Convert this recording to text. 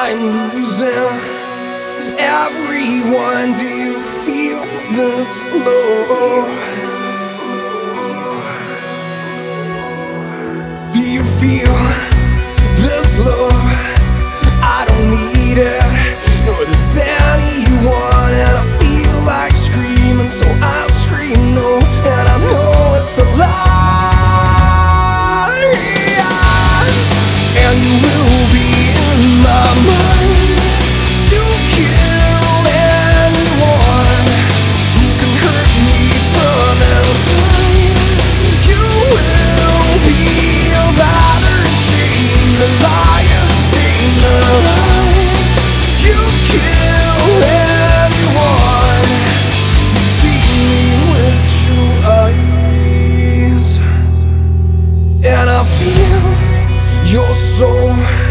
I'm losing everyone. Do you feel this love? Do you feel this love? I don't need it, nor does anyone. And I feel like screaming, so I scream no. And I know it's a lie, and you will be in my mind to kill anyone who can hurt me from inside. You will be a battered shame, the lion tame the lie. You kill anyone who see me with true eyes, and I feel your soul